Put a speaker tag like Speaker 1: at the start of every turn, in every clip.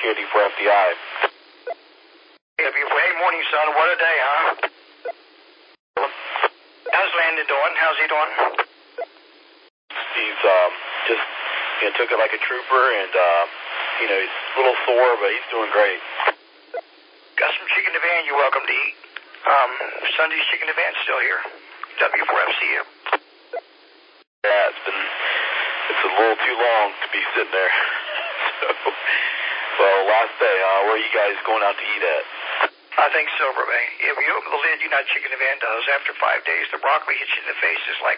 Speaker 1: KD4FDI.
Speaker 2: Hey, morning, son. What a day, huh? How's Landon doing? How's he doing?
Speaker 1: He's just took it like a trooper, and he's a little sore, but he's doing great.
Speaker 2: Got some chicken divan you're welcome to eat. Sunday's chicken divan's still here. W4FCU.
Speaker 1: Yeah, it's a little too long to be sitting there. Well, last day, where are you guys going out to eat at?
Speaker 2: I think Silver Bay. If you open the lid, you know what chicken divan does. After 5 days, the broccoli hits you in the face. It's like,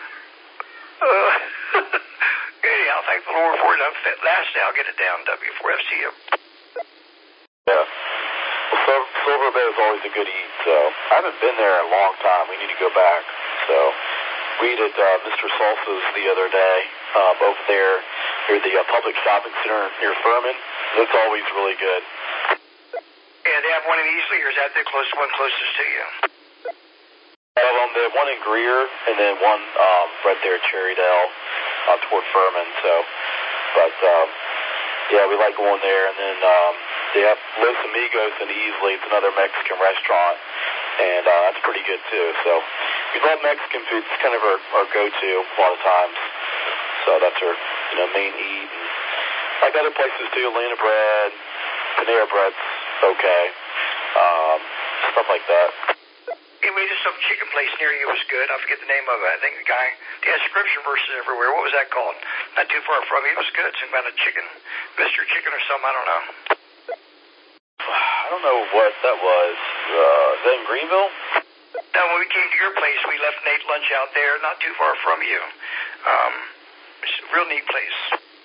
Speaker 2: anyhow, thank the Lord for it. Last day, I'll get it down, W4FCU.
Speaker 1: Yeah. Well, Silver Bay is always a good eat, so I haven't been there in a long time. We need to go back. So we ate at Mr. Salsa's the other day over there near the public shopping center near Furman. It's always really good.
Speaker 2: Yeah, they have one in Easley, or is that the one closest to you?
Speaker 1: They have one in Greer, and then one right there at Cherrydale toward Furman. So, but yeah, we like going there. And then they have Los Amigos in Easley. It's another Mexican restaurant, and that's pretty good too. So we love Mexican food. It's kind of our go-to a lot of times. So that's our main eat. And like other places too, Atlanta Bread, Panera Bread's okay, stuff like that.
Speaker 2: Yeah, we did some chicken place near you was good. I forget the name of it. I think they had scripture verses everywhere. What was that called? Not too far from you. It was good. Some kind of chicken, Mr. Chicken or something. I don't know.
Speaker 1: I don't know what that was. Is that in Greenville?
Speaker 2: No, when we came to your place, we left and ate lunch out there, not too far from you. It's a real neat place.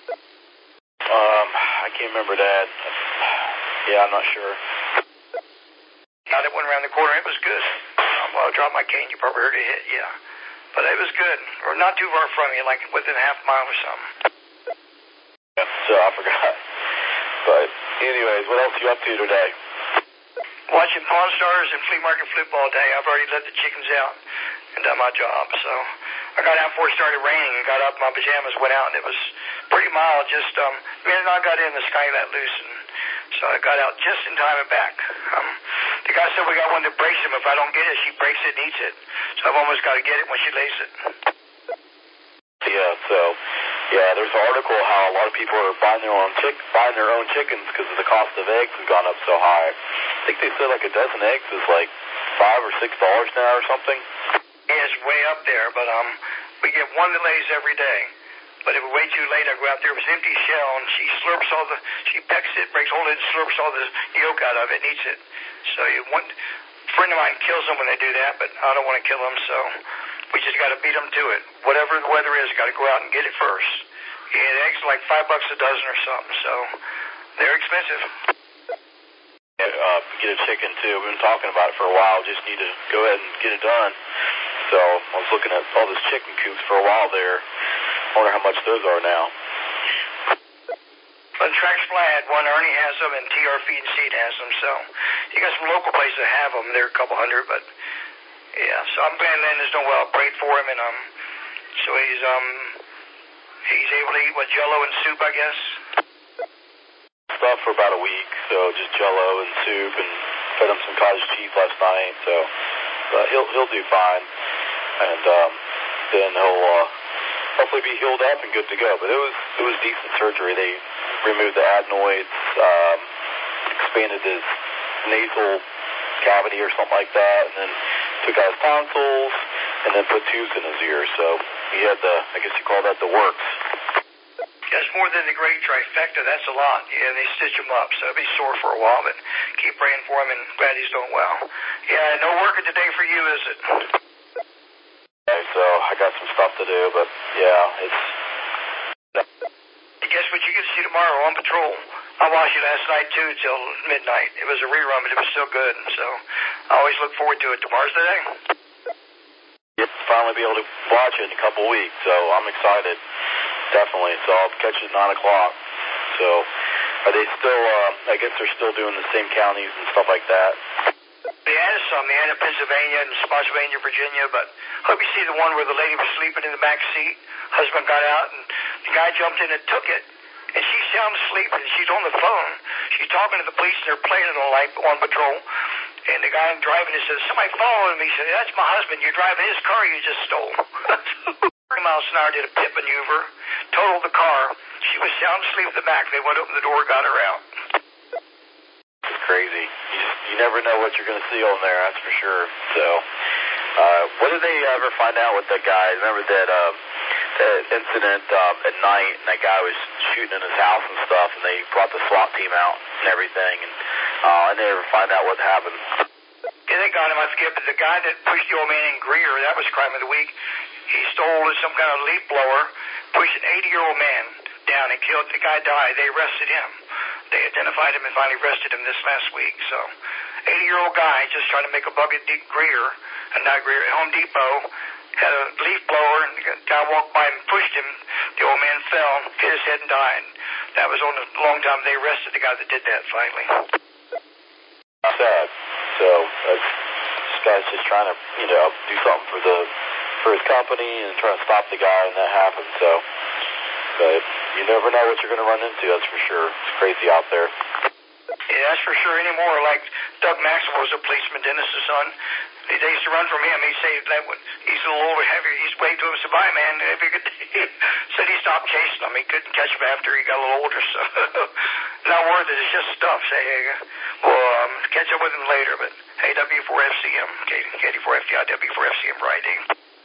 Speaker 1: I can't remember that. Yeah, I'm not sure.
Speaker 2: Now that went around the corner, it was good. Well, I dropped my cane, you probably heard it hit, yeah. But it was good. Or not too far from you, like within a half mile or something.
Speaker 1: Yeah, so I forgot. But anyways, what else are you up to today?
Speaker 2: Watching Pawn Stars and flea market football day. I've already let the chickens out and done my job. So I got out before it started raining and got up in my pajamas, went out, and it was pretty mild. Just the minute I got in, the sky let loose, and so I got out just in time and back. The guy said we got one that breaks him. If I don't get it, she breaks it and eats it. So I've almost got to get it when she lays it.
Speaker 1: Yeah, so there's an article how a lot of people are buying their own chickens because the cost of eggs has gone up so high. I think they said like a dozen eggs is like $5 or $6 now or something.
Speaker 2: Yeah, it's way up there, but we get one that lays every day. But if we're way too late, I go out there with an empty shell, and she pecks it, breaks hold of it, slurps all the yolk out of it, and eats it. So a friend of mine kills them when they do that, but I don't want to kill them, so we just got to beat them to it. Whatever the weather is, got to go out and get it first. Yeah, the eggs are like $5 a dozen or something, so they're expensive.
Speaker 1: Get a chicken too. We've been talking about it for a while. Just need to go ahead and get it done. So I was looking at all those chicken coops for a while there. I wonder how much those are now.
Speaker 2: On Track Supply had one, Ernie has them, and TR Feed and Seed has them. So you got some local places that have them. They're a couple hundred, but yeah. So I'm glad Landon's doing well. I prayed for him, and so he's able to eat what, Jello and soup, I guess.
Speaker 1: Stuff for about a week, so just Jello and soup, and fed him some cottage cheese last night. So he'll do fine, and then he'll hopefully be healed up and good to go. But it was decent surgery. They removed the adenoids, expanded his nasal cavity or something like that, and then took out his tonsils, and then put tubes in his ears. So he had I guess you call that the works.
Speaker 2: That's more than the great trifecta. That's a lot. Yeah, they stitch him up, so he'll be sore for a while, but keep praying for him, and glad he's doing well. Yeah, no working today for you, is it?
Speaker 1: Okay, so I got some stuff to do, but yeah, it's...
Speaker 2: Guess what you get to see tomorrow on patrol? I watched it last night, too, till midnight. It was a rerun, but it was still good, so I always look forward to it. Tomorrow's the day.
Speaker 1: You'll finally be able to watch it in a couple weeks, so I'm excited. Definitely. So I'll catch it at 9 o'clock. So are they still, I guess they're still doing the same counties and stuff like that?
Speaker 2: They added some. They added Pennsylvania and Spotsylvania, Virginia, but hope you see the one where the lady was sleeping in the back seat. Husband got out, and the guy jumped in and took it, and she sound asleep, and she's on the phone. She's talking to the police, and they're playing it on patrol. And the guy driving it says, somebody following me. He said, that's my husband. You're driving his car you just stole. 30 miles an hour, did a pit maneuver, totaled the car. She was sound asleep at the back. They went open the door, got her out.
Speaker 1: It's crazy. You never know what you're going to see on there, that's for sure. So, what did they ever find out with that guy? Remember that incident at night, and that guy was shooting in his house and stuff, and they brought the SWAT team out and everything, and they never find out what happened.
Speaker 2: Yeah, they got him. I forget, but the guy that pushed the old man in Greer, that was crime of the week. He stole some kind of leaf blower, pushed an 80-year-old man down and killed. The guy died. They arrested him. They identified him and finally arrested him this last week. So, 80-year-old guy just trying to make a buck at Home Depot, had a leaf blower, and the guy walked by and pushed him. The old man fell, hit his head, and died. That was on a long time. They arrested the guy that did that finally.
Speaker 1: Sad. So this guy's just trying to, do something for his company and trying to stop the guy, and that happened. So, but you never know what you're going to run into. That's for sure. It's crazy out there.
Speaker 2: Yeah, that's for sure. Anymore, like Doug Maxwell was a policeman, Dennis's son. They used to run from him. He'd say that he's a little over heavier. He'd wave to him and say, bye, man. Said he stopped chasing him. He couldn't catch him after he got a little older. So not worth it. It's just stuff. Say, hey, we'll catch up with him later. But hey, W4FCM, KD4FDI, W4FCM Friday.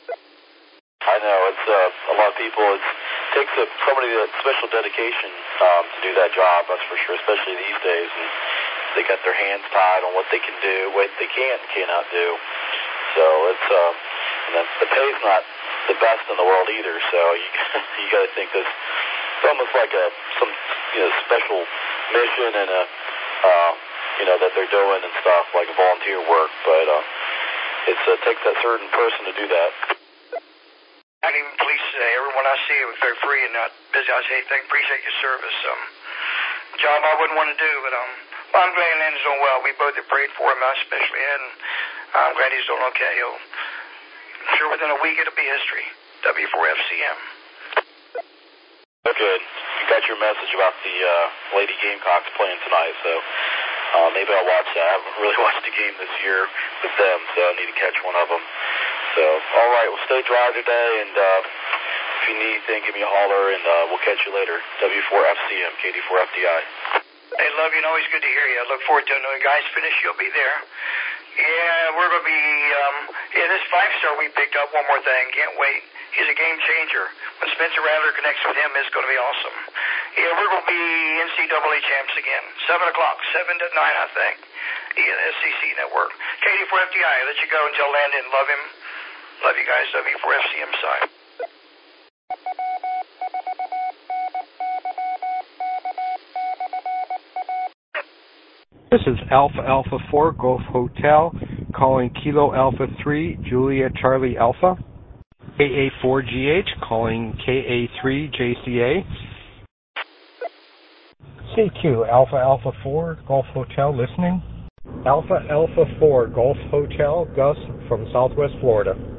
Speaker 1: I know. It's a lot of people. It takes somebody that special dedication to do that job. That's for sure, especially these days. And they got their hands tied on what they can do, what they can and cannot do. So it's the pay's not the best in the world either. So you got to think this. It's almost like some special mission and that they're doing and stuff, like volunteer work. But it takes that certain person to do that.
Speaker 2: Not even police today. Everyone I see was very free and not busy. I say, appreciate your service. Job I wouldn't want to do, but I'm glad Landon's doing well. We both have prayed for him, especially Ed, and I'm glad he's doing okay. I'm sure within a week it'll be history. W4FCM.
Speaker 1: Good. You got your message about the Lady Gamecocks playing tonight, so maybe I'll watch that. I haven't really watched the game this year with them, so I need to catch one of them. So, all right, well, stay dry today, and if you need anything, give me a holler, and we'll catch you later. W4FCM, KD4FDI.
Speaker 2: Hey, love you, and always good to hear you. I look forward to it. When the guys finish, you'll be there. Yeah, we're going to be, this 5-star we picked up, one more thing. Can't wait. He's a game changer. When Spencer Rattler connects with him, it's going to be awesome. Yeah, we're going to be NCAA champs again. 7 o'clock, 7 to 9, I think. SEC Network. KD4FDI, let you go until Landon. Love him. Love you guys, W4FCM side.
Speaker 3: This is Alpha 4 Golf Hotel calling Kilo Alpha 3 Julia Charlie Alpha. KA4GH calling KA3 JCA. CQ Alpha 4 Golf Hotel listening. Alpha 4 Golf Hotel Gus from Southwest Florida.